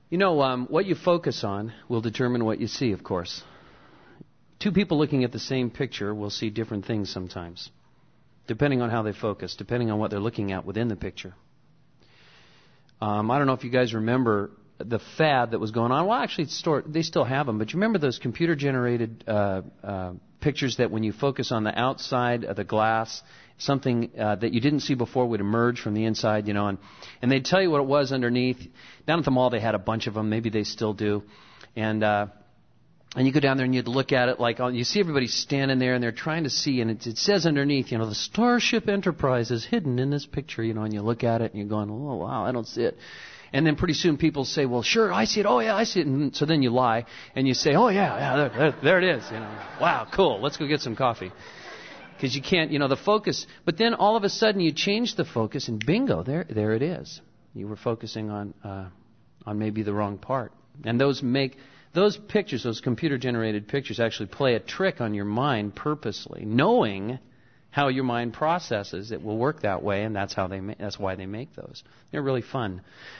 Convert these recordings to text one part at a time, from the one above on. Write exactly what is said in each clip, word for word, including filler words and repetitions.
You know, um, what you focus on will determine what you see, of course. Two people looking at the same picture will see different things sometimes, depending on how they focus, depending on what they're looking at within the picture. Um, I don't know if you guys remember the fad that was going on. Well, actually, it's stored, they still have them, but you remember those computer-generated uh, uh, pictures that when you focus on the outside of the glass, something uh, that you didn't see before would emerge from the inside, you know, and, and they'd tell you what it was underneath. Down at the mall, they had a bunch of them. Maybe they still do. And uh, and you go down there and you'd look at it like, you see everybody standing there and they're trying to see, and it, it says underneath, you know, the Starship Enterprise is hidden in this picture, you know, and you look at it and you're going, oh, wow, I don't see it. And then pretty soon people say, well, sure, I see it. Oh, yeah, I see it. And so then you lie and you say, oh, yeah, yeah, there, there, there it is. You know, wow, cool. Let's go get some coffee. Because you can't, you know, the focus. But then all of a sudden you change the focus and bingo, there, there it is. You were focusing on, uh, on maybe the wrong part. And those make those pictures, those computer-generated pictures, actually play a trick on your mind purposely, knowing how your mind processes. It will work that way, and that's how they. Ma- that's why they make those. They're really fun.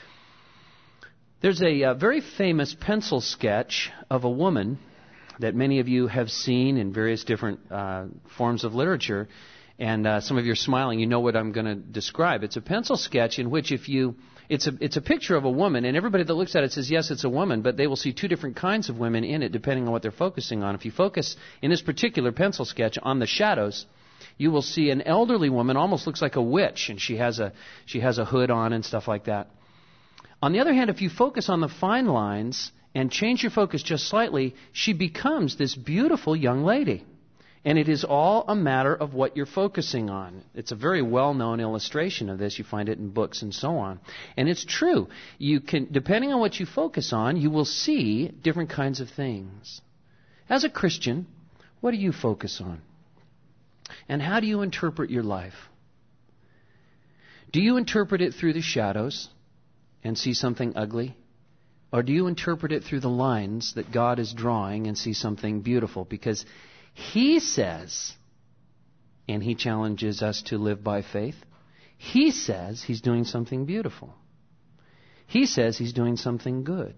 There's a uh, very famous pencil sketch of a woman that many of you have seen in various different uh, forms of literature, and uh, some of you are smiling. You know what I'm going to describe. It's a pencil sketch in which if you, it's a it's a picture of a woman, and everybody that looks at it says, yes, it's a woman, but they will see two different kinds of women in it depending on what they're focusing on. If you focus in this particular pencil sketch on the shadows, you will see an elderly woman, almost looks like a witch, and she has a she has a hood on and stuff like that. On the other hand, if you focus on the fine lines and change your focus just slightly, she becomes this beautiful young lady. And it is all a matter of what you're focusing on. It's a very well-known illustration of this. You find it in books and so on. And it's true. You can, depending on what you focus on, you will see different kinds of things. As a Christian, what do you focus on? And how do you interpret your life? Do you interpret it through the shadows and see something ugly? Or do you interpret it through the lines that God is drawing and see something beautiful? Because He says, and He challenges us to live by faith, He says He's doing something beautiful. He says He's doing something good.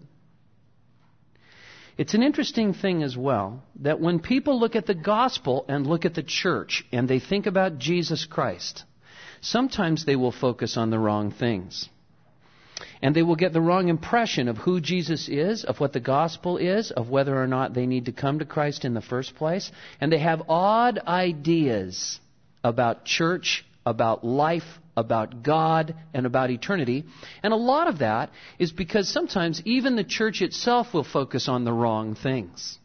It's an interesting thing as well that when people look at the gospel and look at the church and they think about Jesus Christ, sometimes they will focus on the wrong things. And they will get the wrong impression of who Jesus is, of what the gospel is, of whether or not they need to come to Christ in the first place. And they have odd ideas about church, about life, about God, and about eternity. And a lot of that is because sometimes even the church itself will focus on the wrong things.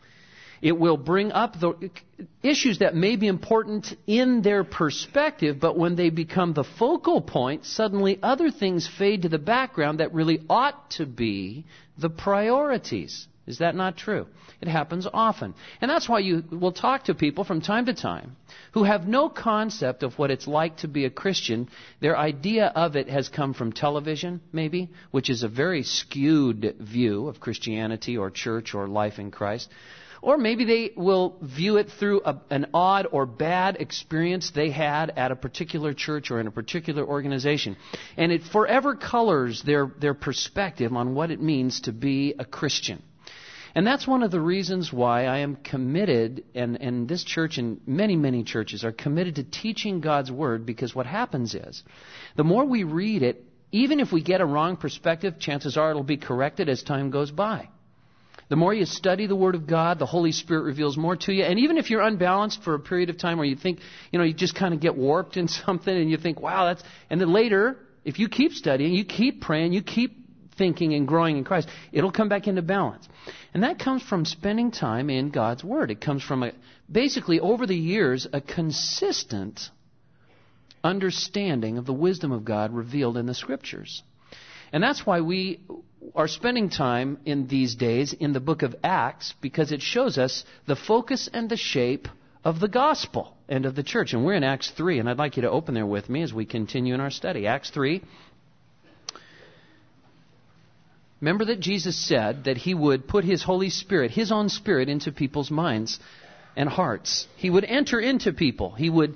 It will bring up the issues that may be important in their perspective, but when they become the focal point, suddenly other things fade to the background that really ought to be the priorities. Is that not true? It happens often. And that's why you will talk to people from time to time who have no concept of what it's like to be a Christian. Their idea of it has come from television, maybe, which is a very skewed view of Christianity or church or life in Christ. Or maybe they will view it through a, an odd or bad experience they had at a particular church or in a particular organization. And it forever colors their, their perspective on what it means to be a Christian. And that's one of the reasons why I am committed, and, and this church and many, many churches are committed to teaching God's Word, because what happens is, the more we read it, even if we get a wrong perspective, chances are it'll be corrected as time goes by. The more you study the Word of God, the Holy Spirit reveals more to you. And even if you're unbalanced for a period of time where you think, you know, you just kind of get warped in something and you think, wow, that's... And then later, if you keep studying, you keep praying, you keep thinking and growing in Christ, it'll come back into balance. And that comes from spending time in God's Word. It comes from, a, basically, over the years, a consistent understanding of the wisdom of God revealed in the Scriptures. And that's why we are spending time in these days in the book of Acts, because it shows us the focus and the shape of the gospel and of the church. And we're in Acts three, and I'd like you to open there with me as we continue in our study. Acts three. Remember that Jesus said that He would put His Holy Spirit, His own Spirit, into people's minds and hearts. He would enter into people. He would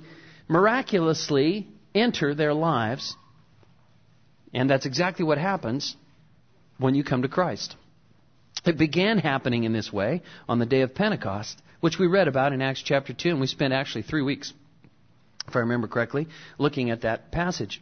miraculously enter their lives. And that's exactly what happens when you come to Christ. It began happening in this way on the day of Pentecost, which we read about in Acts chapter two, and we spent actually three weeks, if I remember correctly, looking at that passage.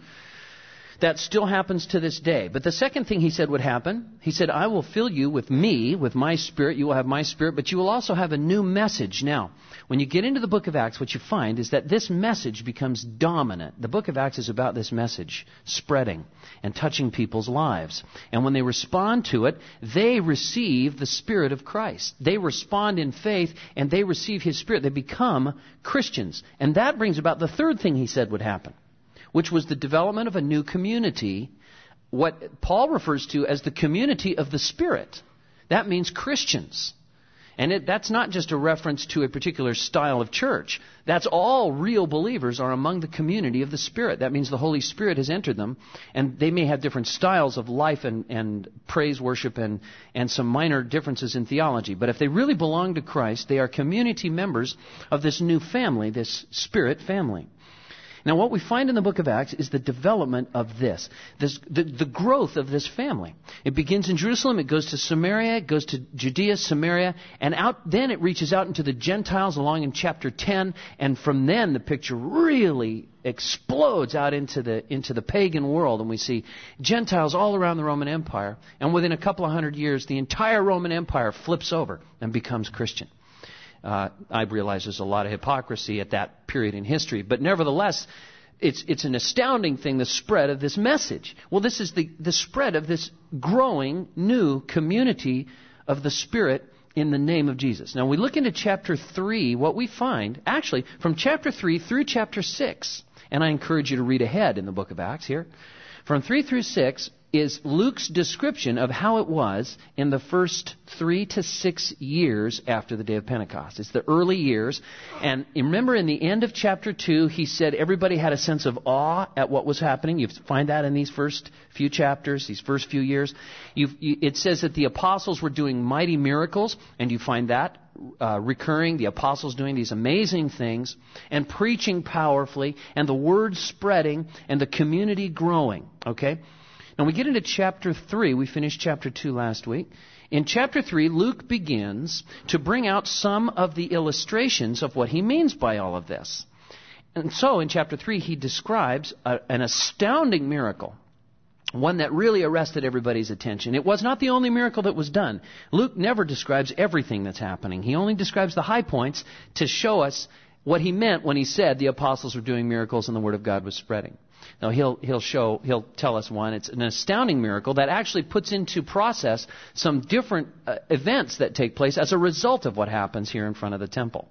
That still happens to this day. But the second thing he said would happen, he said, I will fill you with me, with my Spirit. You will have my Spirit, but you will also have a new message. Now, when you get into the book of Acts, what you find is that this message becomes dominant. The book of Acts is about this message spreading and touching people's lives. And when they respond to it, they receive the Spirit of Christ. They respond in faith and they receive His Spirit. They become Christians. And that brings about the third thing he said would happen, which was the development of a new community, what Paul refers to as the community of the Spirit. That means Christians. And it, that's not just a reference to a particular style of church. That's all real believers are among the community of the Spirit. That means the Holy Spirit has entered them, and they may have different styles of life and, and praise, worship, and, and some minor differences in theology. But if they really belong to Christ, they are community members of this new family, this Spirit family. Now, what we find in the book of Acts is the development of this, this the, the growth of this family. It begins in Jerusalem, it goes to Samaria, it goes to Judea, Samaria, and out. Then it reaches out into the Gentiles along in chapter ten, and from then the picture really explodes out into the into the pagan world, and we see Gentiles all around the Roman Empire, and within a couple of hundred years, the entire Roman Empire flips over and becomes Christian. Uh, I realize there's a lot of hypocrisy at that period in history, but nevertheless, it's it's an astounding thing, the spread of this message. Well, this is the, the spread of this growing new community of the Spirit in the name of Jesus. Now, we look into chapter three, what we find, actually, from chapter three through chapter six, and I encourage you to read ahead in the book of Acts here, from three through six, is Luke's description of how it was in the first three to six years after the day of Pentecost. It's the early years. And remember in the end of chapter two, he said everybody had a sense of awe at what was happening. You find that in these first few chapters, these first few years. You've, you, it says that the apostles were doing mighty miracles, and you find that uh, recurring, the apostles doing these amazing things, and preaching powerfully, and the word spreading, and the community growing. Okay? Now we get into chapter three. We finished chapter two last week. In chapter three, Luke begins to bring out some of the illustrations of what he means by all of this. And so in chapter three, he describes a, an astounding miracle, one that really arrested everybody's attention. It was not the only miracle that was done. Luke never describes everything that's happening. He only describes the high points to show us what he meant when he said the apostles were doing miracles and the word of God was spreading. Now he'll he'll show he'll tell us one. It's an astounding miracle that actually puts into process some different uh, events that take place as a result of what happens here in front of the temple.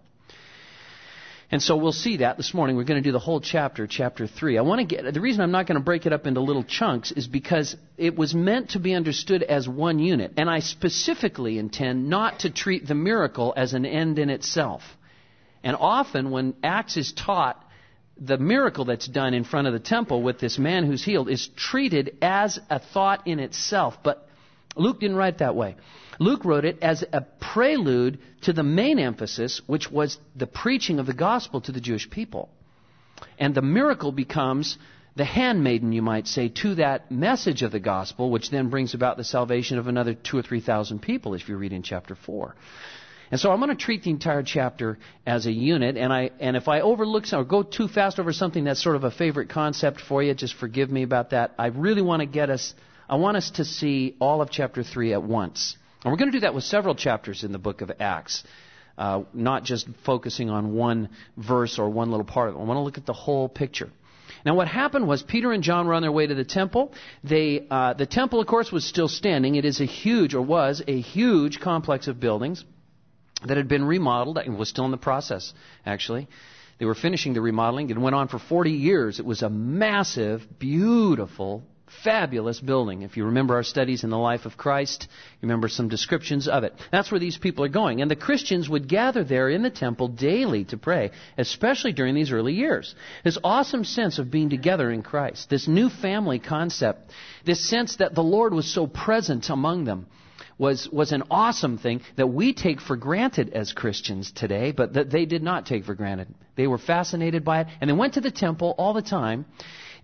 And so we'll see that this morning. We're going to do the whole chapter, chapter three. I want to get the reason I'm not going to break it up into little chunks is because it was meant to be understood as one unit, and I specifically intend not to treat the miracle as an end in itself. And often when Acts is taught, the miracle that's done in front of the temple with this man who's healed is treated as a thought in itself. But Luke didn't write it that way. Luke wrote it as a prelude to the main emphasis, which was the preaching of the gospel to the Jewish people. And the miracle becomes the handmaiden, you might say, to that message of the gospel, which then brings about the salvation of another two or three thousand people, if you read in chapter four. And so I'm going to treat the entire chapter as a unit, and I and if I overlook some, or go too fast over something that's sort of a favorite concept for you, just forgive me about that. I really want to get us, I want us to see all of chapter three at once. And we're going to do that with several chapters in the book of Acts, uh, not just focusing on one verse or one little part of it. I want to look at the whole picture. Now, what happened was Peter and John were on their way to the temple. They, uh, the temple, of course, was still standing. It is a huge, or was a huge complex of buildings that had been remodeled and was still in the process, actually. They were finishing the remodeling. It went on for forty years. It was a massive, beautiful, fabulous building. If you remember our studies in the life of Christ, you remember some descriptions of it. That's where these people are going. And the Christians would gather there in the temple daily to pray, especially during these early years. This awesome sense of being together in Christ, this new family concept, this sense that the Lord was so present among them, was was an awesome thing that we take for granted as Christians today, but that they did not take for granted. They were fascinated by it, and they went to the temple all the time.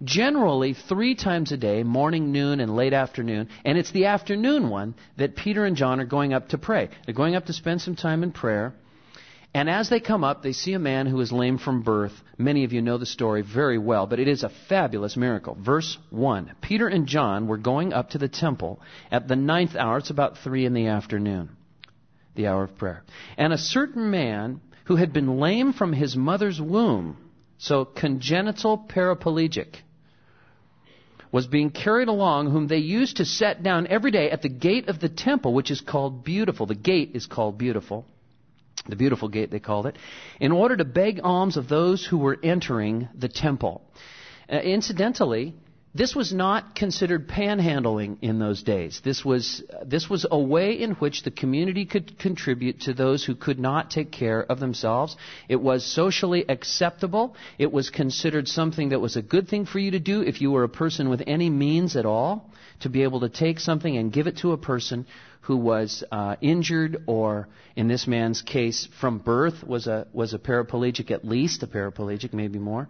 Generally, three times a day, morning, noon, and late afternoon. And it's the afternoon one that Peter and John are going up to pray. They're going up to spend some time in prayer. And as they come up, they see a man who is lame from birth. Many of you know the story very well, but it is a fabulous miracle. Verse one, Peter and John were going up to the temple at the ninth hour. It's about three in the afternoon, the hour of prayer. And a certain man who had been lame from his mother's womb, so congenital paraplegic, was being carried along, whom they used to set down every day at the gate of the temple, which is called Beautiful. The gate is called Beautiful. The Beautiful Gate, they called it, in order to beg alms of those who were entering the temple. Uh, incidentally, this was not considered panhandling in those days. This was uh, this was a way in which the community could contribute to those who could not take care of themselves. It was socially acceptable. It was considered something that was a good thing for you to do if you were a person with any means at all, to be able to take something and give it to a person who was uh, injured, or in this man's case, from birth, was a was a paraplegic, at least a paraplegic, maybe more,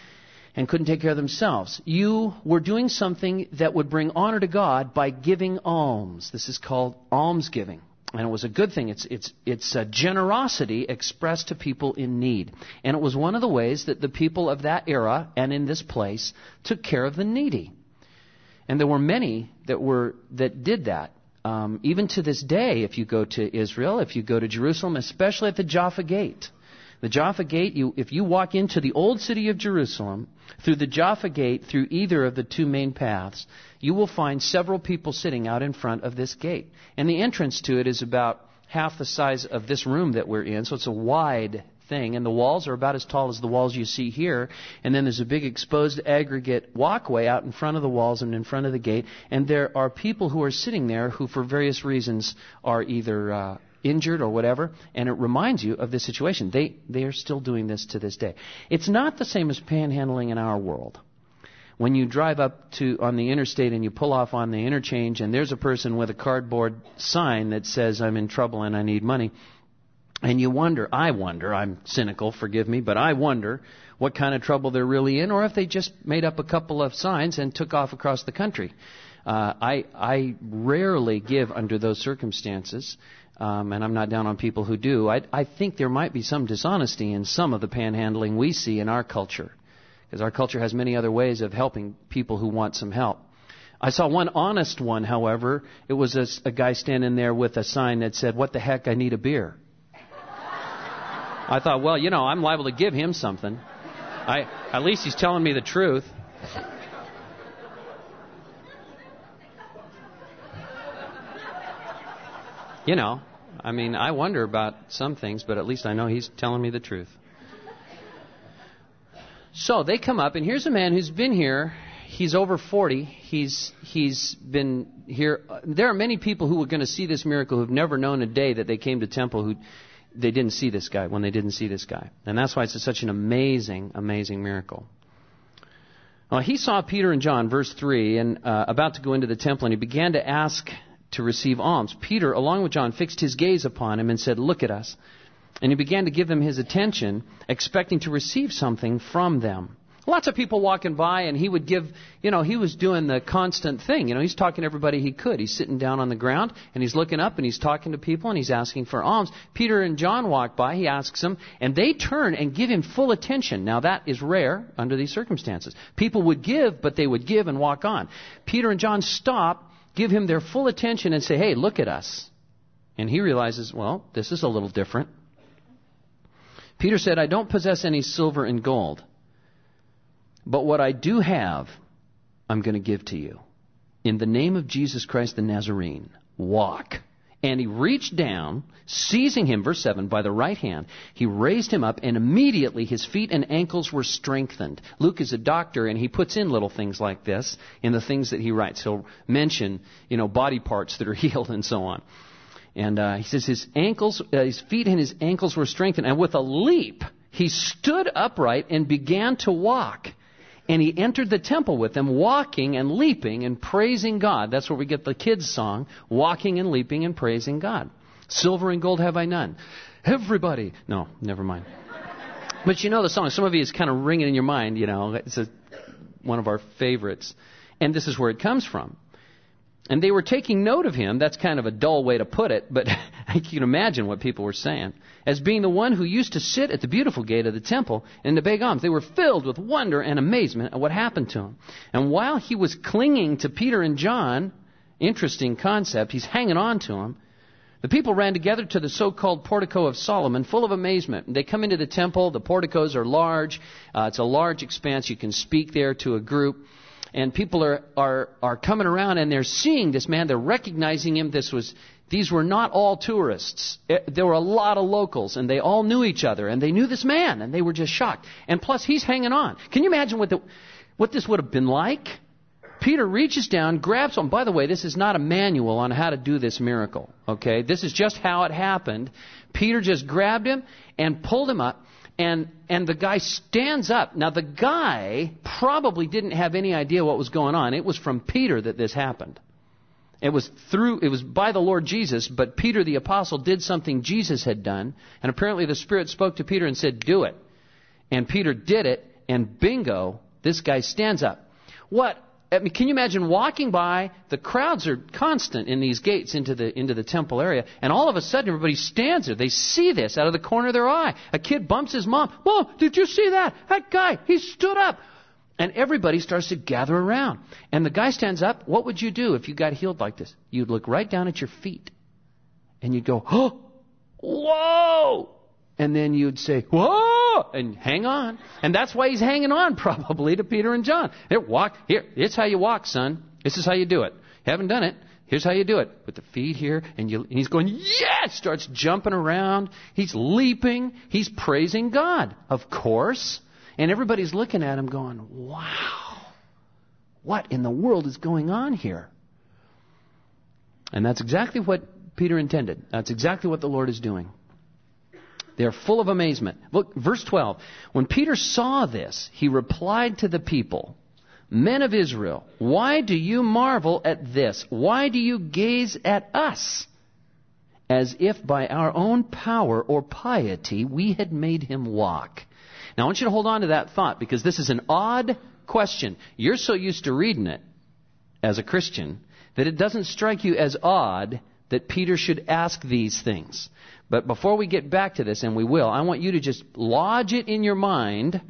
and couldn't take care of themselves. You were doing something that would bring honor to God by giving alms. This is called almsgiving, and it was a good thing. It's it's it's a generosity expressed to people in need, and it was one of the ways that the people of that era and in this place took care of the needy. And there were many that were that did that. Um, even to this day, if you go to Israel, if you go to Jerusalem, especially at the Jaffa Gate. The Jaffa Gate, you, if you walk into the old city of Jerusalem, through the Jaffa Gate, through either of the two main paths, you will find several people sitting out in front of this gate. And the entrance to it is about half the size of this room that we're in, so it's a wide thing, and the walls are about as tall as the walls you see here, and then there's a big exposed aggregate walkway out in front of the walls and in front of the gate, and there are people who are sitting there who for various reasons are either uh, injured or whatever, and it reminds you of this situation. They they are still doing this to this day. It's not the same as panhandling in our world. When you drive up to on the interstate and you pull off on the interchange and there's a person with a cardboard sign that says, "I'm in trouble and I need money," and you wonder, I wonder, I'm cynical, forgive me, but I wonder what kind of trouble they're really in, or if they just made up a couple of signs and took off across the country. Uh, I, I rarely give under those circumstances, um, and I'm not down on people who do. I, I think there might be some dishonesty in some of the panhandling we see in our culture, because our culture has many other ways of helping people who want some help. I saw one honest one, however. It was a, a guy standing there with a sign that said, "What the heck, I need a beer." I thought, well, you know, I'm liable to give him something. I, at least he's telling me the truth. You know, I mean, I wonder about some things, but at least I know he's telling me the truth. So they come up, and here's a man who's been here. He's over forty. He's he's been here. There are many people who are going to see this miracle who've never known a day that they came to temple who they didn't see this guy when they didn't see this guy. And that's why it's such an amazing, amazing miracle. Well, he saw Peter and John, verse three, and uh, about to go into the temple, and he began to ask to receive alms. Peter, along with John, fixed his gaze upon him and said, "Look at us." And he began to give them his attention, expecting to receive something from them. Lots of people walking by, and he would give, you know, he was doing the constant thing. You know, he's talking to everybody he could. He's sitting down on the ground, and he's looking up, and he's talking to people, and he's asking for alms. Peter and John walk by, he asks them, and they turn and give him full attention. Now, that is rare under these circumstances. People would give, but they would give and walk on. Peter and John stop, give him their full attention, and say, "Hey, look at us." And he realizes, well, this is a little different. Peter said, "I don't possess any silver and gold, but what I do have, I'm going to give to you. In the name of Jesus Christ the Nazarene, walk." And he reached down, seizing him, verse seven, by the right hand. He raised him up, and immediately his feet and ankles were strengthened. Luke is a doctor, and he puts in little things like this in the things that he writes. He'll mention, you know, body parts that are healed and so on. And uh, he says his ankles, uh, his feet and his ankles were strengthened. And with a leap, he stood upright and began to walk. And he entered the temple with them, walking and leaping and praising God. That's where we get the kids' song, walking and leaping and praising God. Silver and gold have I none. Everybody. No, never mind. But you know the song. Some of you is kind of ringing in your mind, you know. It's a one of our favorites. And this is where it comes from. And they were taking note of him. That's kind of a dull way to put it, but you can imagine what people were saying. As being the one who used to sit at the beautiful gate of the temple and to beg alms. They were filled with wonder and amazement at what happened to him. And while he was clinging to Peter and John, interesting concept, he's hanging on to him, the people ran together to the so-called portico of Solomon, full of amazement. They come into the temple. The porticos are large. Uh, it's a large expanse. You can speak there to a group. And people are, are, are coming around and they're seeing this man. They're recognizing him. This was, these were not all tourists. It, there were a lot of locals and they all knew each other and they knew this man and they were just shocked. And plus he's hanging on. Can you imagine what the, what this would have been like? Peter reaches down, grabs him. By the way, this is not a manual on how to do this miracle. Okay? This is just how it happened. Peter just grabbed him and pulled him up. And and the guy stands up. Now, the guy probably didn't have any idea what was going on. It was from Peter that this happened. It was through. It was by the Lord Jesus, but Peter the apostle did something Jesus had done. And apparently the Spirit spoke to Peter and said, do it. And Peter did it, and bingo, this guy stands up. What? I mean, can you imagine walking by? The crowds are constant in these gates into the into the temple area, and all of a sudden everybody stands there. They see this out of the corner of their eye. A kid bumps his mom. Whoa, did you see that? That guy, he stood up. And everybody starts to gather around. And the guy stands up. What would you do if you got healed like this? You'd look right down at your feet. And you'd go, oh, whoa. And then you'd say, whoa, and hang on. And that's why he's hanging on probably to Peter and John. Here, walk. Here, it's how you walk, son. This is how you do it. You haven't done it. Here's how you do it. Put the feet here, and, you, and he's going, yes! Starts jumping around. He's leaping. He's praising God, of course. And everybody's looking at him going, wow, what in the world is going on here? And that's exactly what Peter intended. That's exactly what the Lord is doing. They're full of amazement. Look, verse twelve. When Peter saw this, he replied to the people, men of Israel, why do you marvel at this? Why do you gaze at us as if by our own power or piety we had made him walk? Now I want you to hold on to that thought because this is an odd question. You're so used to reading it as a Christian that it doesn't strike you as odd that Peter should ask these things. But before we get back to this, and we will, I want you to just lodge it in your mind.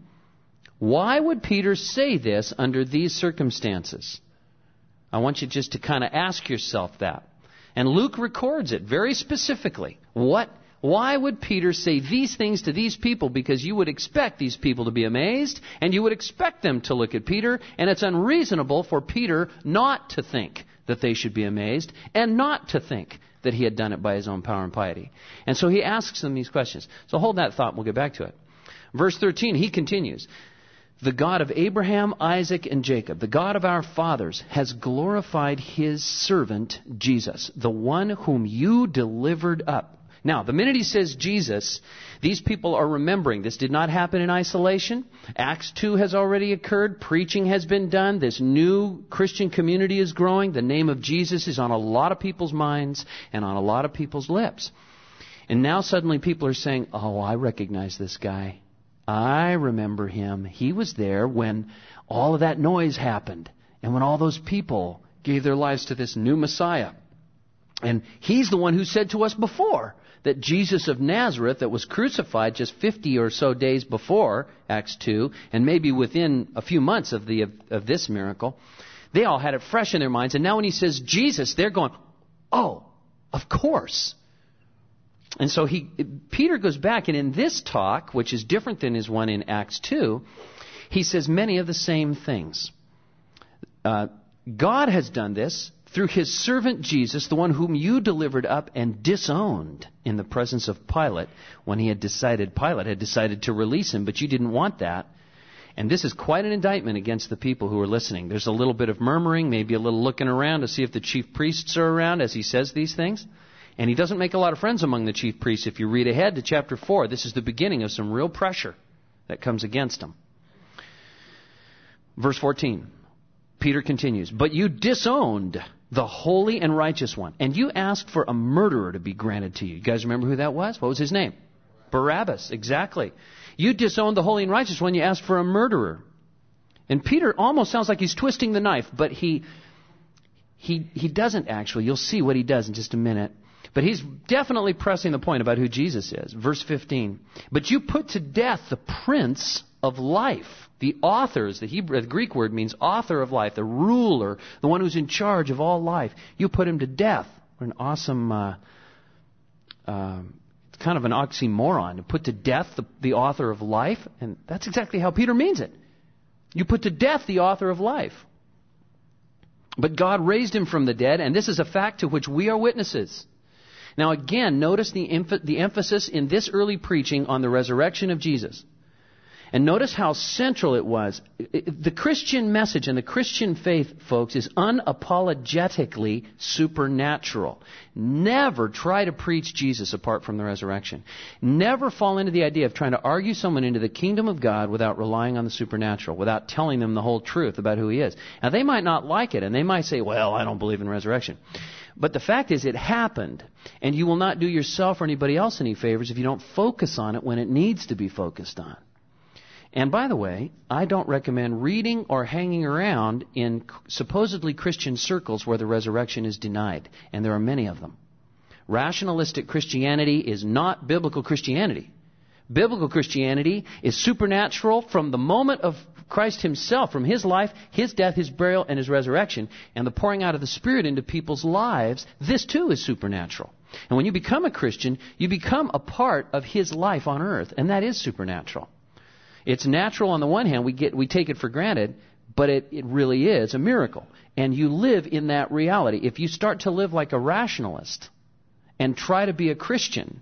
Why would Peter say this under these circumstances? I want you just to kind of ask yourself that. And Luke records it very specifically. What? Why would Peter say these things to these people? Because you would expect these people to be amazed, and you would expect them to look at Peter, and it's unreasonable for Peter not to think that they should be amazed, and not to think that he had done it by his own power and piety. And so he asks them these questions. So hold that thought, we'll get back to it. Verse thirteen, he continues, the God of Abraham, Isaac, and Jacob, the God of our fathers, has glorified his servant Jesus, the one whom you delivered up. Now, the minute he says Jesus, these people are remembering this did not happen in isolation. Acts two has already occurred. Preaching has been done. This new Christian community is growing. The name of Jesus is on a lot of people's minds and on a lot of people's lips. And now suddenly people are saying, oh, I recognize this guy. I remember him. He was there when all of that noise happened and when all those people gave their lives to this new Messiah. And he's the one who said to us before that Jesus of Nazareth that was crucified just fifty or so days before Acts two, and maybe within a few months of the of, of this miracle, they all had it fresh in their minds. And now when he says Jesus, they're going, oh, of course. And so he Peter goes back, and in this talk, which is different than his one in Acts two, he says many of the same things. Uh, God has done this through his servant Jesus, the one whom you delivered up and disowned in the presence of Pilate when he had decided, Pilate had decided to release him, but you didn't want that. And this is quite an indictment against the people who are listening. There's a little bit of murmuring, maybe a little looking around to see if the chief priests are around as he says these things. And he doesn't make a lot of friends among the chief priests. If you read ahead to chapter four, this is the beginning of some real pressure that comes against him. Verse fourteen, Peter continues, but you disowned the holy and righteous one, and you asked for a murderer to be granted to you. You guys remember who that was? What was his name? Barabbas, exactly. You disowned the holy and righteous one, you asked for a murderer. And Peter almost sounds like he's twisting the knife, but he, he, he doesn't actually. You'll see what he does in just a minute. But he's definitely pressing the point about who Jesus is. Verse fifteen. But you put to death the Prince of Life. The authors, the Hebrew, the Greek word means author of life, the ruler, the one who's in charge of all life. You put him to death. What an awesome, uh, uh, it's kind of an oxymoron. To put to death the, the author of life. And that's exactly how Peter means it. You put to death the author of life. But God raised him from the dead, and this is a fact to which we are witnesses. Now again, notice the, emph- the emphasis in this early preaching on the resurrection of Jesus. And notice how central it was. The Christian message and the Christian faith, folks, is unapologetically supernatural. Never try to preach Jesus apart from the resurrection. Never fall into the idea of trying to argue someone into the kingdom of God without relying on the supernatural, without telling them the whole truth about who he is. Now, they might not like it, and they might say, well, I don't believe in resurrection. But the fact is, it happened, and you will not do yourself or anybody else any favors if you don't focus on it when it needs to be focused on. And by the way, I don't recommend reading or hanging around in supposedly Christian circles where the resurrection is denied. And there are many of them. Rationalistic Christianity is not biblical Christianity. Biblical Christianity is supernatural from the moment of Christ himself, from his life, his death, his burial, and his resurrection, and the pouring out of the Spirit into people's lives. This too is supernatural. And when you become a Christian, you become a part of his life on earth, and that is supernatural. It's natural on the one hand, we get we take it for granted, but it, it really is a miracle. And you live in that reality. If you start to live like a rationalist and try to be a Christian,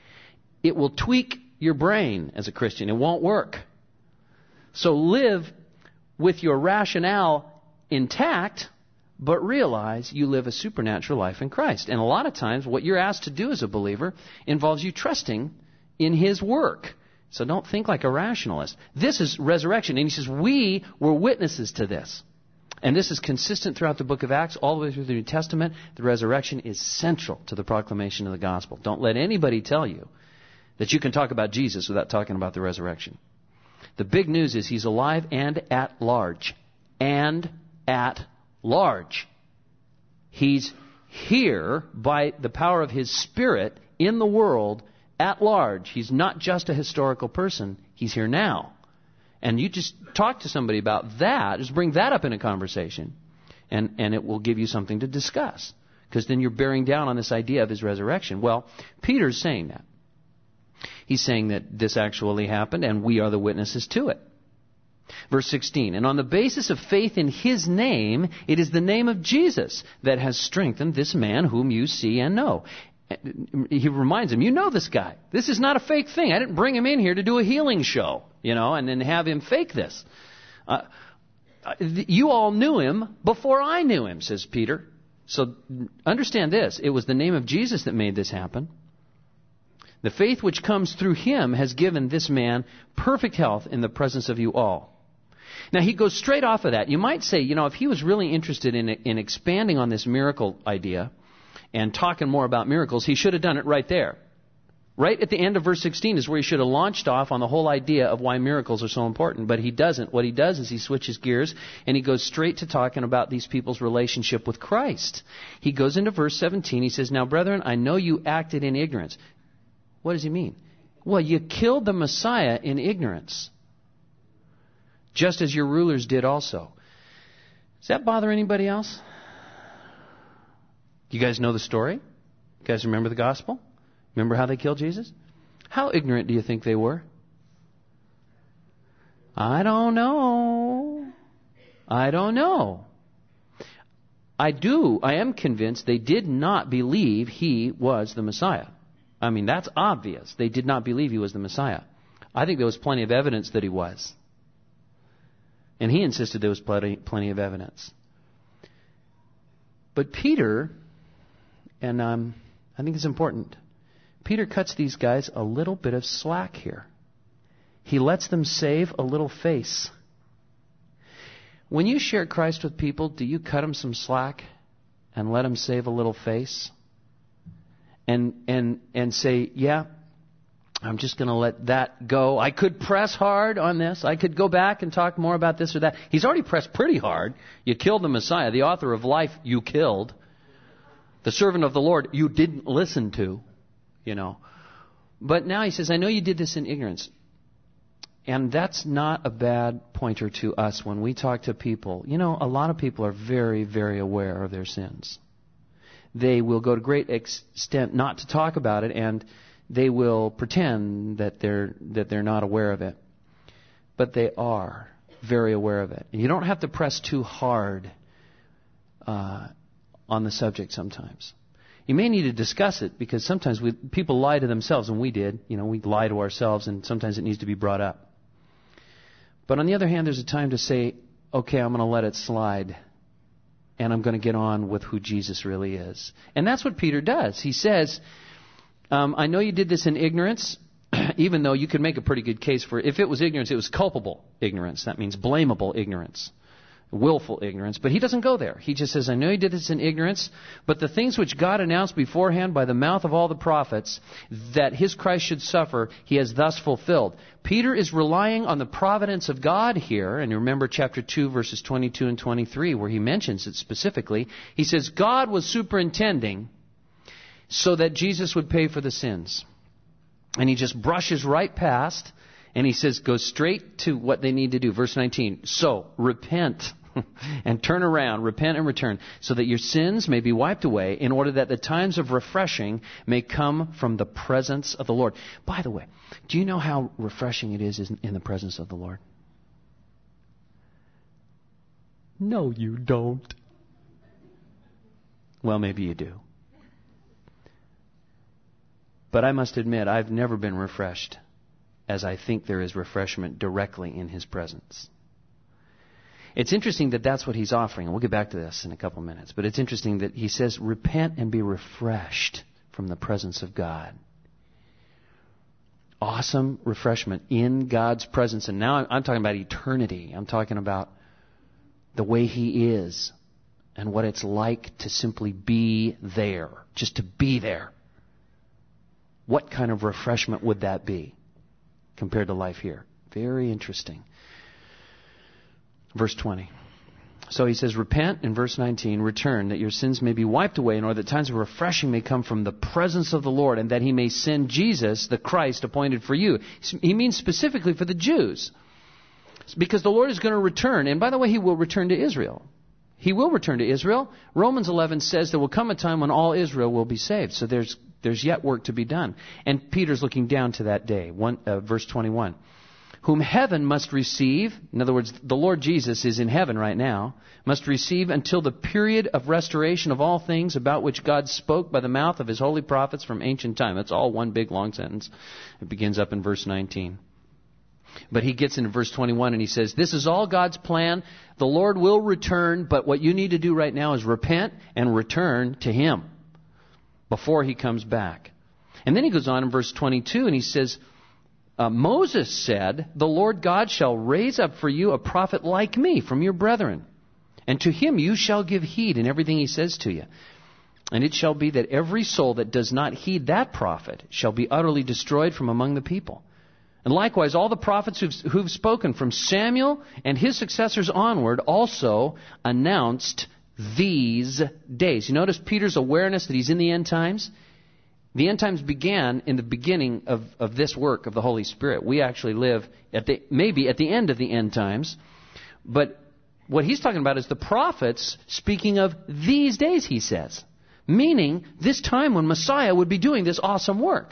it will tweak your brain as a Christian. It won't work. So live with your rationale intact, but realize you live a supernatural life in Christ. And a lot of times what you're asked to do as a believer involves you trusting in his work. So don't think like a rationalist. This is resurrection. And he says, we were witnesses to this. And this is consistent throughout the book of Acts, all the way through the New Testament. The resurrection is central to the proclamation of the gospel. Don't let anybody tell you that you can talk about Jesus without talking about the resurrection. The big news is he's alive and at large. And at large. He's here by the power of his Spirit in the world at large. He's not just a historical person. He's here now. And you just talk to somebody about that, just bring that up in a conversation, and, and it will give you something to discuss. Because then you're bearing down on this idea of his resurrection. Well, Peter's saying that. He's saying that this actually happened, and we are the witnesses to it. Verse sixteen, and on the basis of faith in his name, it is the name of Jesus that has strengthened this man whom you see and know. He reminds him, you know this guy. This is not a fake thing. I didn't bring him in here to do a healing show, you know, and then have him fake this. Uh, you all knew him before I knew him, says Peter. So understand this. It was the name of Jesus that made this happen. The faith which comes through him has given this man perfect health in the presence of you all. Now, he goes straight off of that. You might say, you know, if he was really interested in, in expanding on this miracle idea and talking more about miracles, he should have done it right there. Right at the end of verse sixteen is where he should have launched off on the whole idea of why miracles are so important. But he doesn't. What he does is he switches gears and he goes straight to talking about these people's relationship with Christ. He goes into verse seventeen. He says, now, brethren, I know you acted in ignorance. What does he mean? Well, you killed the Messiah in ignorance, just as your rulers did also. Does that bother anybody else? You guys know the story? You guys remember the gospel? Remember how they killed Jesus? How ignorant do you think they were? I don't know. I don't know. I do. I am convinced they did not believe he was the Messiah. I mean, that's obvious. They did not believe he was the Messiah. I think there was plenty of evidence that he was. And he insisted there was plenty, plenty of evidence. But Peter, and um, I think it's important, Peter cuts these guys a little bit of slack here. He lets them save a little face. When you share Christ with people, do you cut them some slack and let them save a little face? And and and say, yeah, I'm just going to let that go. I could press hard on this. I could go back and talk more about this or that. He's already pressed pretty hard. You killed the Messiah, the author of life, you killed. The servant of the Lord, you didn't listen to, you know. But now he says, I know you did this in ignorance. And that's not a bad pointer to us when we talk to people. You know, a lot of people are very, very aware of their sins. They will go to great extent not to talk about it, and they will pretend that they're that they're not aware of it. But they are very aware of it. And you don't have to press too hard uh, on the subject sometimes. You may need to discuss it because sometimes we, people lie to themselves, and we did. You know, we lie to ourselves, and sometimes it needs to be brought up. But on the other hand, there's a time to say, okay, I'm going to let it slide, and I'm going to get on with who Jesus really is. And that's what Peter does. He says, um, I know you did this in ignorance, even though you could make a pretty good case for it. If it was ignorance, it was culpable ignorance. That means blamable ignorance. Willful ignorance. But he doesn't go there. He just says, I know you did this in ignorance, but the things which God announced beforehand by the mouth of all the prophets, that his Christ should suffer, he has thus fulfilled. Peter is relying on the providence of God here, and you remember chapter two, verses twenty-two and twenty-three, where he mentions it specifically. He says, God was superintending so that Jesus would pay for the sins. And he just brushes right past, and he says, go straight to what they need to do. Verse nineteen, so repent and turn around, repent and return, so that your sins may be wiped away, in order that the times of refreshing may come from the presence of the Lord. By the way, do you know how refreshing it is in the presence of the Lord? No, you don't. Well, maybe you do. But I must admit, I've never been refreshed as I think there is refreshment directly in his presence. It's interesting that that's what he's offering. And we'll get back to this in a couple minutes. But it's interesting that he says, repent and be refreshed from the presence of God. Awesome refreshment in God's presence. And now I'm talking about eternity. I'm talking about the way he is and what it's like to simply be there. Just to be there. What kind of refreshment would that be compared to life here? Very interesting. Verse twenty. So he says, repent, in verse nineteen, return, that your sins may be wiped away, in order that times of refreshing may come from the presence of the Lord, and that he may send Jesus, the Christ, appointed for you. He means specifically for the Jews. Because the Lord is going to return. And by the way, he will return to Israel. He will return to Israel. Romans eleven says there will come a time when all Israel will be saved. So there's there's yet work to be done. And Peter's looking down to that day. One, uh, verse twenty-one. Whom heaven must receive, in other words, the Lord Jesus is in heaven right now, must receive until the period of restoration of all things about which God spoke by the mouth of his holy prophets from ancient time. That's all one big long sentence. It begins up in verse nineteen. But he gets into verse twenty-one and he says, this is all God's plan. The Lord will return, but what you need to do right now is repent and return to him before he comes back. And then he goes on in verse twenty-two and he says, Uh, Moses said, the Lord God shall raise up for you a prophet like me from your brethren. And to him you shall give heed in everything he says to you. And it shall be that every soul that does not heed that prophet shall be utterly destroyed from among the people. And likewise, all the prophets who've, who've spoken from Samuel and his successors onward also announced these days. You notice Peter's awareness that he's in the end times? The end times began in the beginning of, of this work of the Holy Spirit. We actually live at the maybe at the end of the end times. But what he's talking about is the prophets speaking of these days, he says. Meaning this time when Messiah would be doing this awesome work.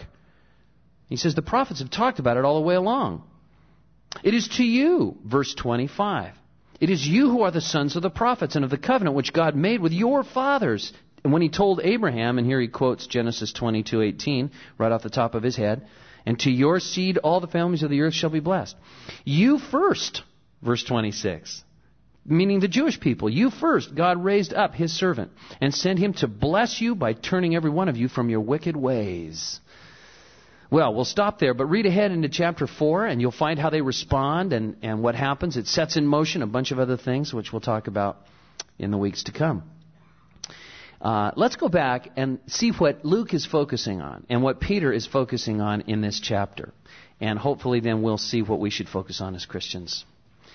He says the prophets have talked about it all the way along. It is to you, verse twenty-five. It is you who are the sons of the prophets and of the covenant which God made with your fathers. And when he told Abraham, and here he quotes Genesis twenty-two eighteen, right off the top of his head, and to your seed all the families of the earth shall be blessed. You first, verse twenty-six, meaning the Jewish people, you first, God raised up his servant and sent him to bless you by turning every one of you from your wicked ways. Well, we'll stop there, but read ahead into chapter four, and you'll find how they respond and, and what happens. It sets in motion a bunch of other things, which we'll talk about in the weeks to come. Uh, let's go back and see what Luke is focusing on and what Peter is focusing on in this chapter. And hopefully then we'll see what we should focus on as Christians.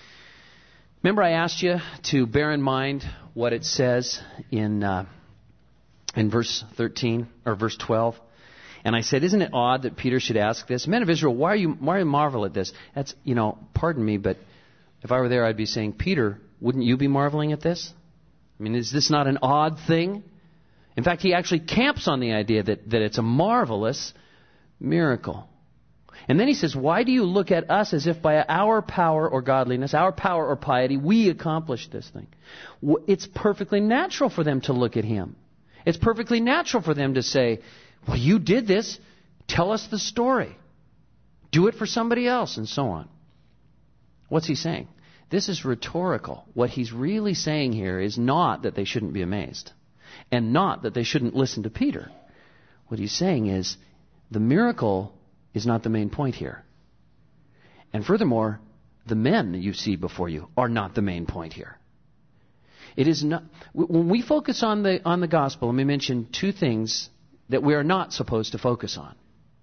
Remember I asked you to bear in mind what it says in uh, in verse thirteen or verse twelve. And I said, isn't it odd that Peter should ask this? Men of Israel, why are you why are you marvel at this? That's, you know, pardon me, but if I were there, I'd be saying, Peter, wouldn't you be marveling at this? I mean, is this not an odd thing? In fact, he actually camps on the idea that, that it's a marvelous miracle. And then he says, why do you look at us as if by our power or godliness, our power or piety, we accomplished this thing? It's perfectly natural for them to look at him. It's perfectly natural for them to say, well, you did this. Tell us the story. Do it for somebody else, and so on. What's he saying? This is rhetorical. What he's really saying here is not that they shouldn't be amazed, and not that they shouldn't listen to Peter. What he's saying is the miracle is not the main point here. And furthermore, the men that you see before you are not the main point here. It is not. When we focus on the on the gospel, let me mention two things that we are not supposed to focus on.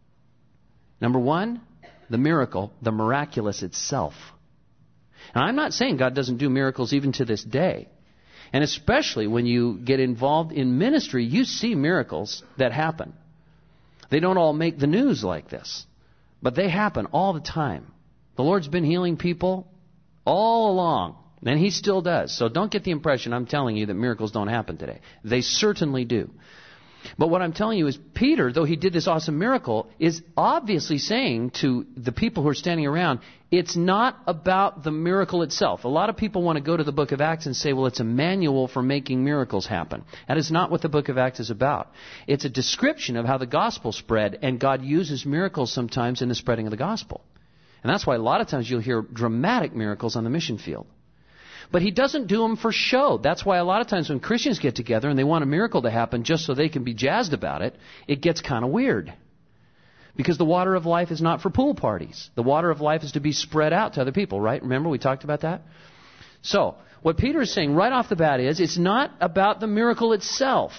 Number one, the miracle, the miraculous itself. Now, I'm not saying God doesn't do miracles even to this day. And especially when you get involved in ministry, you see miracles that happen. They don't all make the news like this, but they happen all the time. The Lord's been healing people all along, and He still does. So don't get the impression I'm telling you that miracles don't happen today. They certainly do. But what I'm telling you is Peter, though he did this awesome miracle, is obviously saying to the people who are standing around, it's not about the miracle itself. A lot of people want to go to the book of Acts and say, well, it's a manual for making miracles happen. That is not what the book of Acts is about. It's a description of how the gospel spread, and God uses miracles sometimes in the spreading of the gospel. And that's why a lot of times you'll hear dramatic miracles on the mission field. But He doesn't do them for show. That's why a lot of times when Christians get together and they want a miracle to happen just so they can be jazzed about it, it gets kind of weird. Because the water of life is not for pool parties. The water of life is to be spread out to other people, right? Remember we talked about that? So, what Peter is saying right off the bat is, it's not about the miracle itself.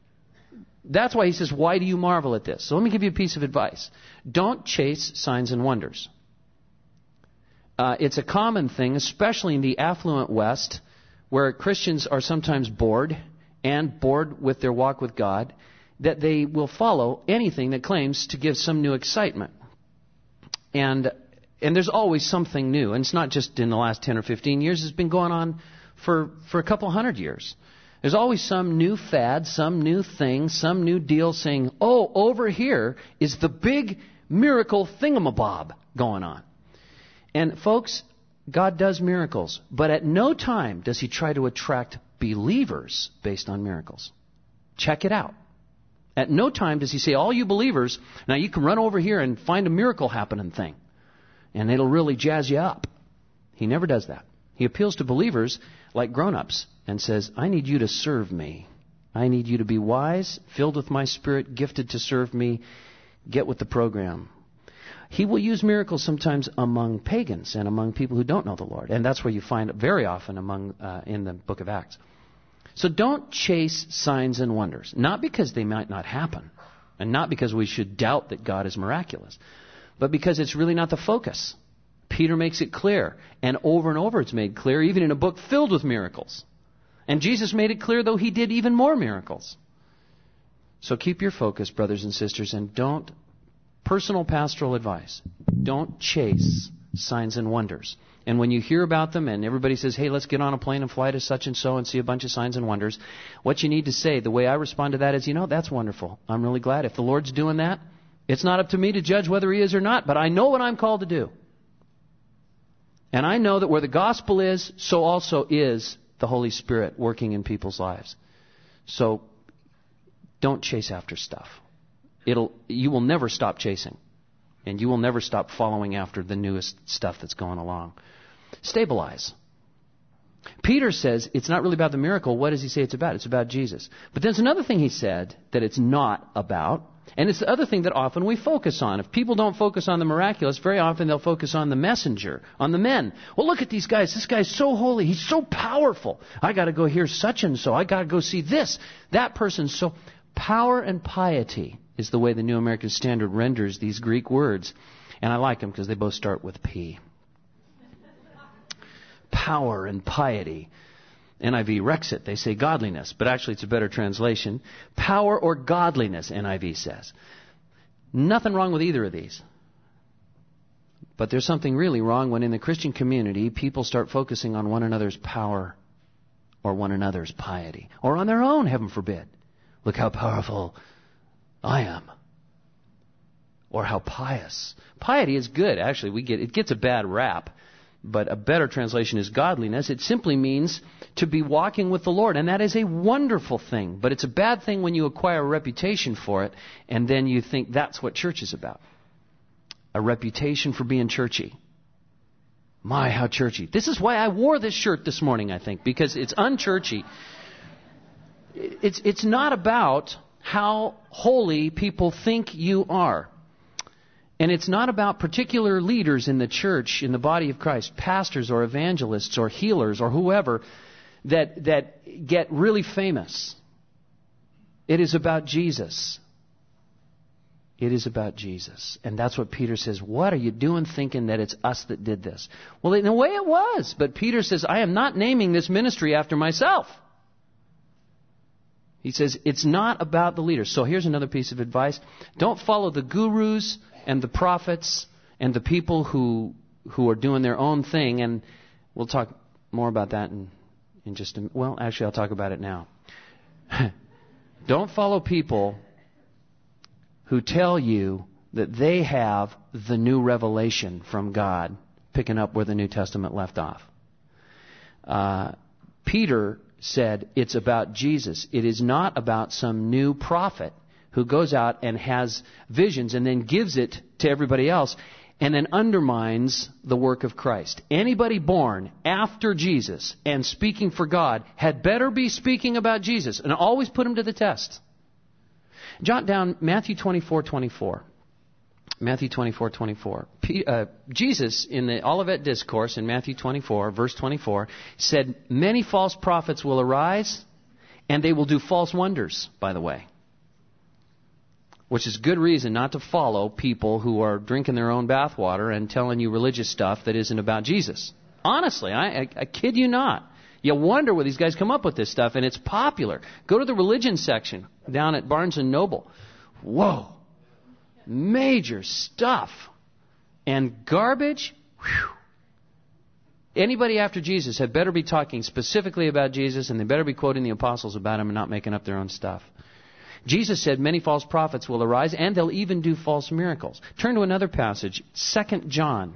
That's why he says, why do you marvel at this? So let me give you a piece of advice. Don't chase signs and wonders. Uh, it's a common thing, especially in the affluent West, where Christians are sometimes bored and bored with their walk with God, that they will follow anything that claims to give some new excitement. And and there's always something new. And it's not just in the last ten or fifteen years. It's been going on for, for a couple hundred years. There's always some new fad, some new thing, some new deal saying, oh, over here is the big miracle thingamabob going on. And folks, God does miracles, but at no time does He try to attract believers based on miracles. Check it out. At no time does He say, all you believers, now you can run over here and find a miracle happening thing, and it'll really jazz you up. He never does that. He appeals to believers like grown-ups and says, I need you to serve me. I need you to be wise, filled with my Spirit, gifted to serve me. Get with the program. He will use miracles sometimes among pagans and among people who don't know the Lord. And that's where you find it very often among uh, in the book of Acts. So don't chase signs and wonders. Not because they might not happen. And not because we should doubt that God is miraculous. But because it's really not the focus. Peter makes it clear. And over and over it's made clear, even in a book filled with miracles. And Jesus made it clear, though He did even more miracles. So keep your focus, brothers and sisters, and don't personal pastoral advice. Don't chase signs and wonders. And when you hear about them and everybody says, hey, let's get on a plane and fly to such and so and see a bunch of signs and wonders, what you need to say, the way I respond to that is, you know, that's wonderful. I'm really glad. If the Lord's doing that, it's not up to me to judge whether He is or not, but I know what I'm called to do. And I know that where the gospel is, so also is the Holy Spirit working in people's lives. So don't chase after stuff. It'll, you will never stop chasing. And you will never stop following after the newest stuff that's going along. Stabilize. Peter says it's not really about the miracle. What does he say it's about? It's about Jesus. But there's another thing he said that it's not about. And it's the other thing that often we focus on. If people don't focus on the miraculous, very often they'll focus on the messenger, on the men. Well, look at these guys. This guy's so holy. He's so powerful. I got to go hear such and so. I got to go see this. That person's so... Power and piety is the way the New American Standard renders these Greek words. And I like them because they both start with P. Power and piety. N I V wrecks it. They say godliness, but actually it's a better translation. Power or godliness, N I V says. Nothing wrong with either of these. But there's something really wrong when in the Christian community people start focusing on one another's power or one another's piety. Or on their own, heaven forbid. Look how powerful I am. Or how pious. Piety is good. Actually, we get it gets a bad rap. But a better translation is godliness. It simply means to be walking with the Lord. And that is a wonderful thing. But it's a bad thing when you acquire a reputation for it and then you think that's what church is about. A reputation for being churchy. My, how churchy. This is why I wore this shirt this morning, I think, because it's unchurchy. It's, it's not about how holy people think you are. And it's not about particular leaders in the church, in the body of Christ, pastors or evangelists or healers or whoever, that, that get really famous. It is about Jesus. It is about Jesus. And that's what Peter says. What are you doing thinking that it's us that did this? Well, in a way it was. But Peter says, I am not naming this ministry after myself. He says, it's not about the leaders. So here's another piece of advice. Don't follow the gurus and the prophets and the people who who are doing their own thing. And we'll talk more about that in, in just a minute. Well, actually, I'll talk about it now. Don't follow people who tell you that they have the new revelation from God, picking up where the New Testament left off. Uh, Peter said it's about Jesus. It is not about some new prophet who goes out and has visions and then gives it to everybody else and then undermines the work of Christ. Anybody born after Jesus and speaking for God had better be speaking about Jesus, and always put him to the test. Jot down Matthew twenty-four twenty-four. Matthew twenty-four twenty-four. P, uh, Jesus, in the Olivet Discourse in Matthew twenty-four, verse twenty-four, said, many false prophets will arise, and they will do false wonders, by the way. Which is good reason not to follow people who are drinking their own bathwater and telling you religious stuff that isn't about Jesus. Honestly, I, I, I kid you not. You wonder where these guys come up with this stuff, and it's popular. Go to the religion section down at Barnes and Noble. Whoa. Major stuff. And garbage? Whew. Anybody after Jesus had better be talking specifically about Jesus, and they better be quoting the apostles about him and not making up their own stuff. Jesus said many false prophets will arise, and they'll even do false miracles. Turn to another passage, Second John.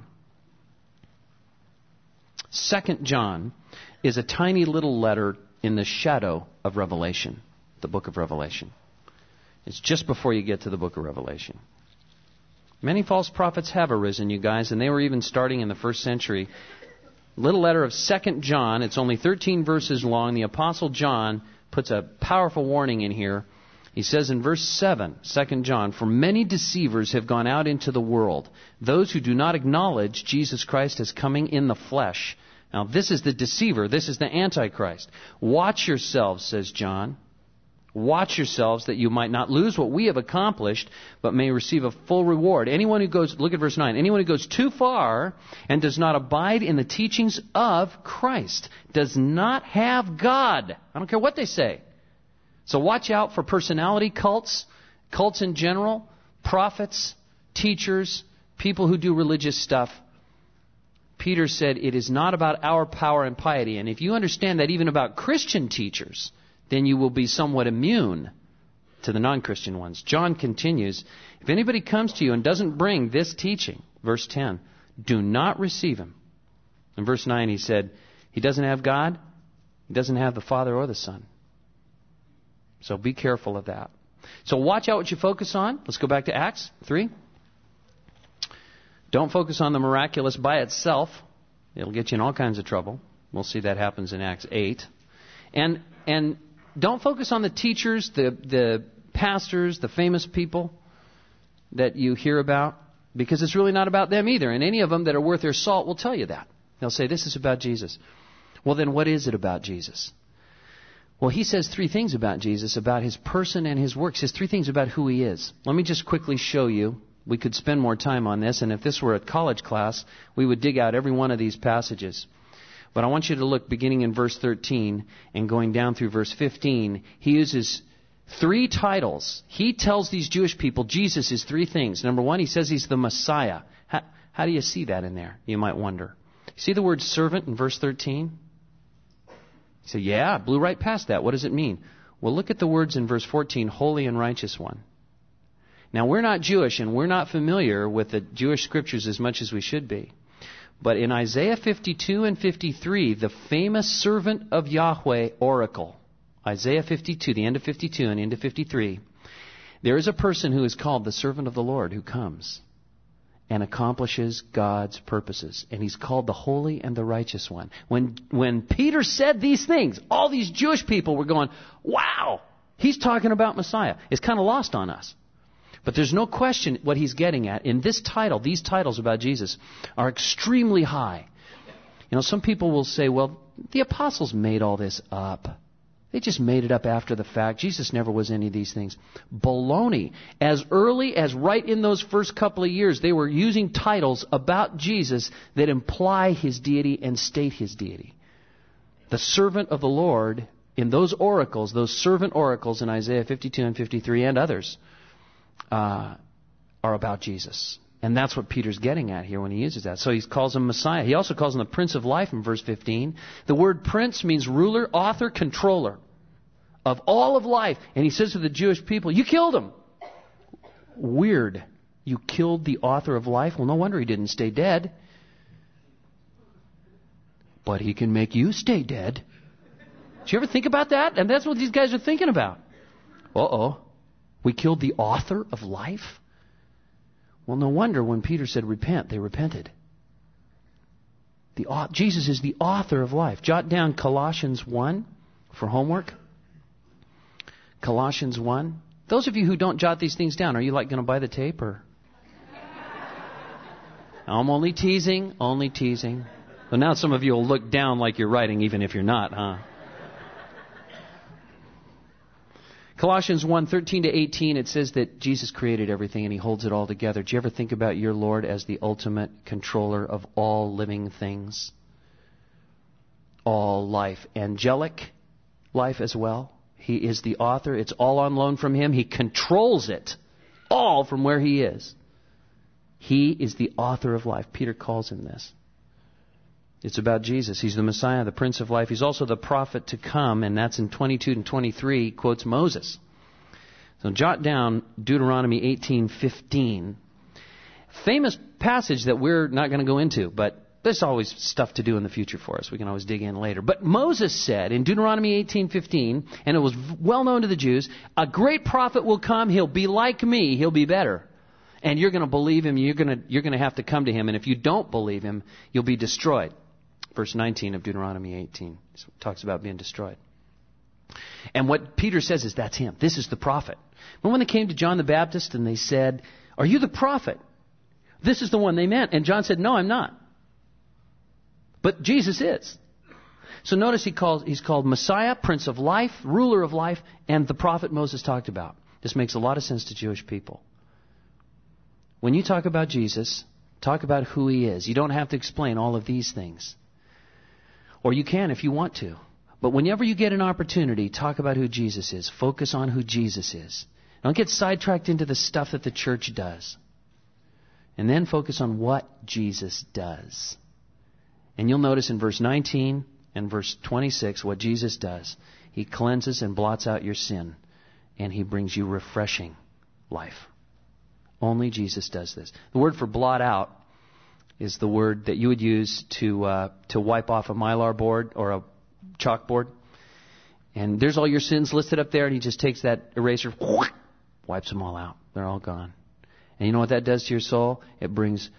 Second John is a tiny little letter in the shadow of Revelation, the book of Revelation. It's just before you get to the book of Revelation. Many false prophets have arisen, you guys, and they were even starting in the first century. Little letter of Second John. It's only thirteen verses long. The Apostle John puts a powerful warning in here. He says in verse seven, Second John, for many deceivers have gone out into the world, those who do not acknowledge Jesus Christ as coming in the flesh. Now, this is the deceiver. This is the Antichrist. Watch yourselves, says John. Watch yourselves that you might not lose what we have accomplished, but may receive a full reward. Anyone who goes, look at verse nine, anyone who goes too far and does not abide in the teachings of Christ does not have God. I don't care what they say. So watch out for personality cults, cults in general, prophets, teachers, people who do religious stuff. Peter said it is not about our power and piety. And if you understand that even about Christian teachers, then you will be somewhat immune to the non-Christian ones. John continues, if anybody comes to you and doesn't bring this teaching, verse ten, do not receive him. In verse nine he said, he doesn't have God, he doesn't have the Father or the Son. So be careful of that. So watch out what you focus on. Let's go back to Acts three. Don't focus on the miraculous by itself. It'll get you in all kinds of trouble. We'll see that happens in Acts eight. And and don't focus on the teachers, the, the pastors, the famous people that you hear about, because it's really not about them either. And any of them that are worth their salt will tell you that. They'll say, this is about Jesus. Well, then what is it about Jesus? Well, he says three things about Jesus, about his person and his works. He says three things about who he is. Let me just quickly show you. We could spend more time on this, and if this were a college class, we would dig out every one of these passages. But I want you to look beginning in verse thirteen and going down through verse fifteen. He uses three titles. He tells these Jewish people Jesus is three things. Number one, he says he's the Messiah. How, how do you see that in there, you might wonder? See the word servant in verse thirteen? You say, yeah, I blew right past that. What does it mean? Well, look at the words in verse fourteen, holy and righteous one. Now, we're not Jewish, and we're not familiar with the Jewish scriptures as much as we should be. But in Isaiah fifty-two and fifty-three, the famous servant of Yahweh oracle, Isaiah fifty-two, the end of fifty-two and into fifty-three, there is a person who is called the servant of the Lord who comes and accomplishes God's purposes. And he's called the Holy and the Righteous One. When, when Peter said these things, all these Jewish people were going, wow, he's talking about Messiah. It's kind of lost on us. But there's no question what he's getting at. In this title, these titles about Jesus are extremely high. You know, some people will say, well, the apostles made all this up. They just made it up after the fact. Jesus never was any of these things. Baloney. As early as right in those first couple of years, they were using titles about Jesus that imply his deity and state his deity. The servant of the Lord, in those oracles, those servant oracles in Isaiah fifty-two and fifty-three and others, uh, are about Jesus. And that's what Peter's getting at here when he uses that. So he calls him Messiah. He also calls him the Prince of Life in verse fifteen. The word prince means ruler, author, controller of all of life. And he says to the Jewish people, you killed him. Weird. You killed the author of life? Well, no wonder he didn't stay dead. But he can make you stay dead. Did you ever think about that? And that's what these guys are thinking about. Uh-oh. We killed the author of life? Well, no wonder when Peter said repent, they repented. The, Jesus is the author of life. Jot down Colossians one for homework. Colossians one. Those of you who don't jot these things down, are you like going to buy the tape or? I'm only teasing, only teasing. Well, now some of you will look down like you're writing even if you're not, huh? Colossians one, thirteen to eighteen, it says that Jesus created everything and he holds it all together. Do you ever think about your Lord as the ultimate controller of all living things? All life. Angelic life as well. He is the author. It's all on loan from him. He controls it all from where he is. He is the author of life. Peter calls him this. It's about Jesus. He's the Messiah, the Prince of Life. He's also the prophet to come, and that's in twenty-two and twenty-three, quotes Moses. So jot down Deuteronomy eighteen fifteen. Famous passage that we're not going to go into, but there's always stuff to do in the future for us. We can always dig in later. But Moses said in Deuteronomy eighteen fifteen, and it was well known to the Jews, a great prophet will come. He'll be like me. He'll be better. And you're going to believe him. You're going to, you're going to have to come to him. And if you don't believe him, you'll be destroyed. Verse nineteen of Deuteronomy eighteen talks about being destroyed. And what Peter says is that's him. This is the prophet. But when they came to John the Baptist and they said, are you the prophet? This is the one they meant. And John said, no, I'm not. But Jesus is. So notice he calls, he's called Messiah, Prince of Life, Ruler of Life, and the prophet Moses talked about. This makes a lot of sense to Jewish people. When you talk about Jesus, talk about who he is. You don't have to explain all of these things. Or you can if you want to. But whenever you get an opportunity, talk about who Jesus is. Focus on who Jesus is. Don't get sidetracked into the stuff that the church does. And then focus on what Jesus does. And you'll notice in verse nineteen and verse twenty-six what Jesus does. He cleanses and blots out your sin. And he brings you refreshing life. Only Jesus does this. The word for blot out is the word that you would use to uh, to wipe off a Mylar board or a chalkboard. And there's all your sins listed up there, and he just takes that eraser, wipes them all out. They're all gone. And you know what that does to your soul? It brings,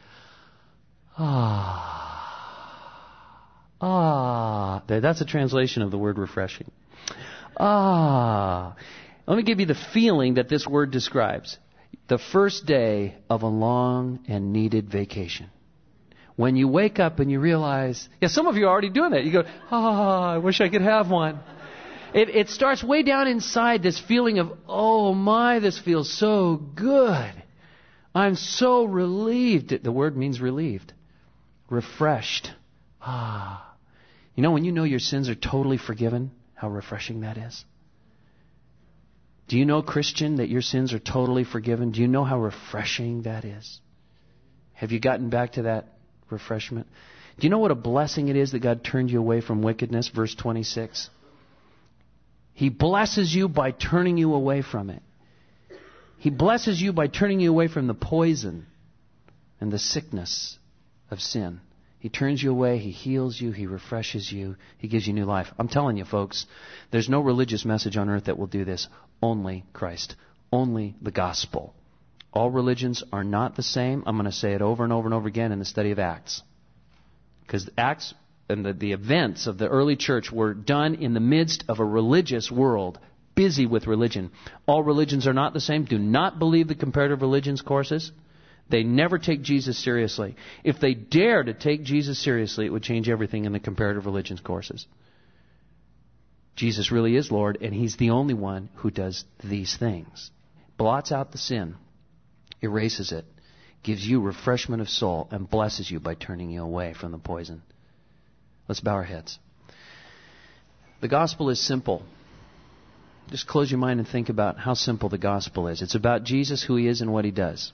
ah, ah. That's a translation of the word refreshing. Ah. Let me give you the feeling that this word describes. The first day of a long and needed vacation. When you wake up and you realize, yeah, some of you are already doing that. You go, ah, oh, I wish I could have one. It, it starts way down inside, this feeling of, oh my, this feels so good. I'm so relieved. The word means relieved. Refreshed. Ah. You know, when you know your sins are totally forgiven, how refreshing that is? Do you know, Christian, that your sins are totally forgiven? Do you know how refreshing that is? Have you gotten back to that refreshment? Do you know what a blessing it is that God turned you away from wickedness? Verse twenty-six. He blesses you by turning you away from it. He blesses you by turning you away from the poison and the sickness of sin. He turns you away. He heals you. He refreshes you. He gives you new life. I'm telling you, folks, there's no religious message on earth that will do this. Only Christ. Only the gospel. All religions are not the same. I'm going to say it over and over and over again in the study of Acts. Because Acts and the, the events of the early church were done in the midst of a religious world, busy with religion. All religions are not the same. Do not believe the comparative religions courses. They never take Jesus seriously. If they dare to take Jesus seriously, it would change everything in the comparative religions courses. Jesus really is Lord, and He's the only one who does these things. Blots out the sin, erases it, gives you refreshment of soul, and blesses you by turning you away from the poison. Let's bow our heads. The gospel is simple. Just close your mind and think about how simple the gospel is. It's about Jesus, who He is, and what He does.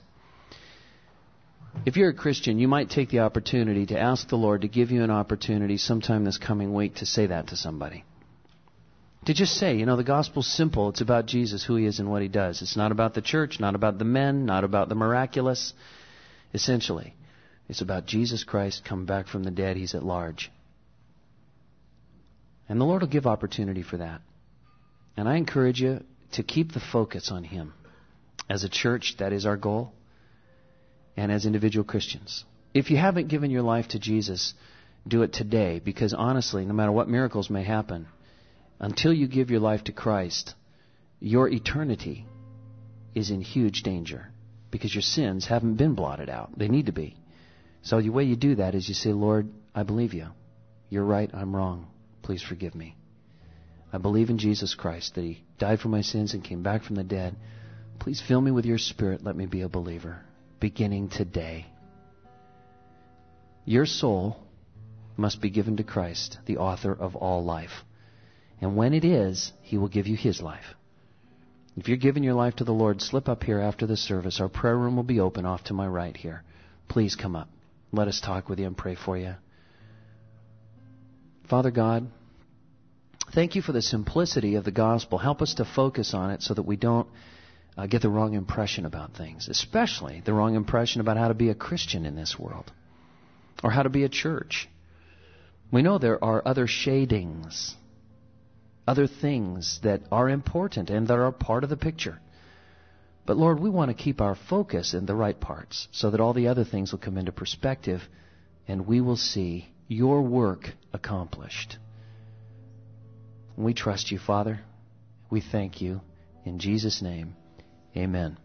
If you're a Christian, you might take the opportunity to ask the Lord to give you an opportunity sometime this coming week to say that to somebody. To just say, you know, the gospel's simple. It's about Jesus, who He is, and what He does. It's not about the church, not about the men, not about the miraculous. Essentially, it's about Jesus Christ come back from the dead. He's at large. And the Lord will give opportunity for that. And I encourage you to keep the focus on Him. As a church, that is our goal. And as individual Christians. If you haven't given your life to Jesus, do it today. Because honestly, no matter what miracles may happen, until you give your life to Christ, your eternity is in huge danger. Because your sins haven't been blotted out. They need to be. So the way you do that is you say, Lord, I believe You. You're right, I'm wrong. Please forgive me. I believe in Jesus Christ, that He died for my sins and came back from the dead. Please fill me with Your Spirit. Let me be a believer. Beginning today. Your soul must be given to Christ, the author of all life. And when it is, He will give you His life. If you're giving your life to the Lord, slip up here after the service. Our prayer room will be open off to my right here. Please come up. Let us talk with you and pray for you. Father God, thank You for the simplicity of the gospel. Help us to focus on it so that we don't Uh, get the wrong impression about things, especially the wrong impression about how to be a Christian in this world or how to be a church. We know there are other shadings, other things that are important and that are part of the picture. But Lord, we want to keep our focus in the right parts so that all the other things will come into perspective and we will see Your work accomplished. We trust You, Father. We thank You. In Jesus' name, amen.